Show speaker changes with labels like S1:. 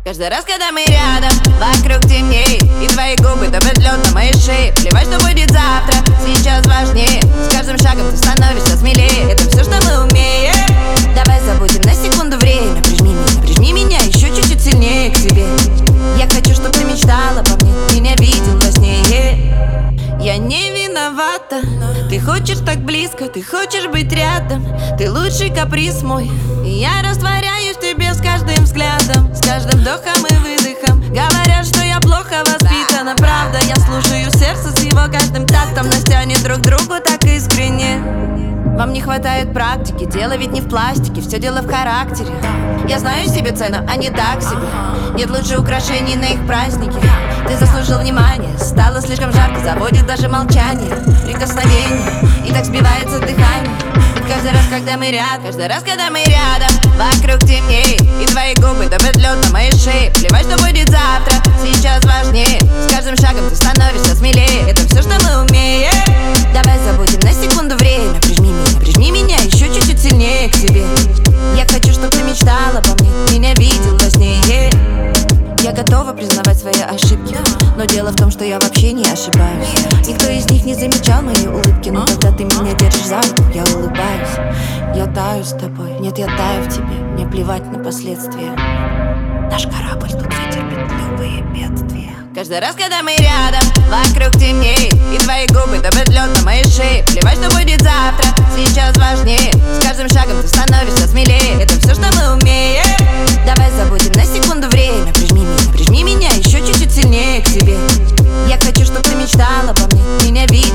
S1: Каждый раз, когда мы рядом, вокруг темнеет, и твои губы топят лед на моей шее. Плевать, что будет завтра, сейчас важнее. С каждым шагом ты становишься смелее. Это все, что мы умеем. Давай забудем на секунду время. Прижми меня еще чуть-чуть сильнее к себе. Я хочу, чтобы ты мечтала обо мне, меня видел во сне. Я не виновата. Ты хочешь так близко, ты хочешь быть рядом. Ты лучший каприз мой, и я растворяюсь в тебе с каждым взглядом, с каждым вдохом и выдохом. Говорят, что я плохо воспитана, правда. Я слушаю сердце с его каждым тактом. Нас тянет друг к другу так искренне. Вам не хватает практики, дело ведь не в пластике, все дело в характере. Я знаю себе цену, а не так себе. Нет лучше украшений на их празднике. Ты заслужил внимание, стало слишком жарко, заводит даже молчание, прикосновение, и так сбивается дыхание. Ведь каждый раз, когда мы рядом, вокруг темнеет, и твои губы топят лед на моей шее. Плевать, что будет завтра, сейчас важнее. С каждым шагом ты становишься смелее. Это все, что мы умеем. Давай забудем на секунду время. Прижми меня еще чуть-чуть сильнее к себе. Я хочу, чтобы ты мечтала обо мне, меня видел во сне. Я готова признавать свои ошибки, но дело в том, что я вообще не ошибаюсь. Никто из них не замечал мои улыбки, но когда ты меня держишь за руку, я улыбаюсь. Я таю с тобой, нет, я таю в тебе. Мне плевать на последствия. Наш корабль тут вытерпит любые бедствия. Каждый раз, когда мы рядом, вокруг темнеет, и твои губы топят лед на моей шее. Плевать, что будет завтра, сейчас важнее. С каждым шагом ты становишься смелее. Это все, что мы умеем. Давай забудем на секунду время. Прижми меня еще чуть-чуть сильнее к себе. Я хочу, чтобы ты мечтала обо мне, меня видел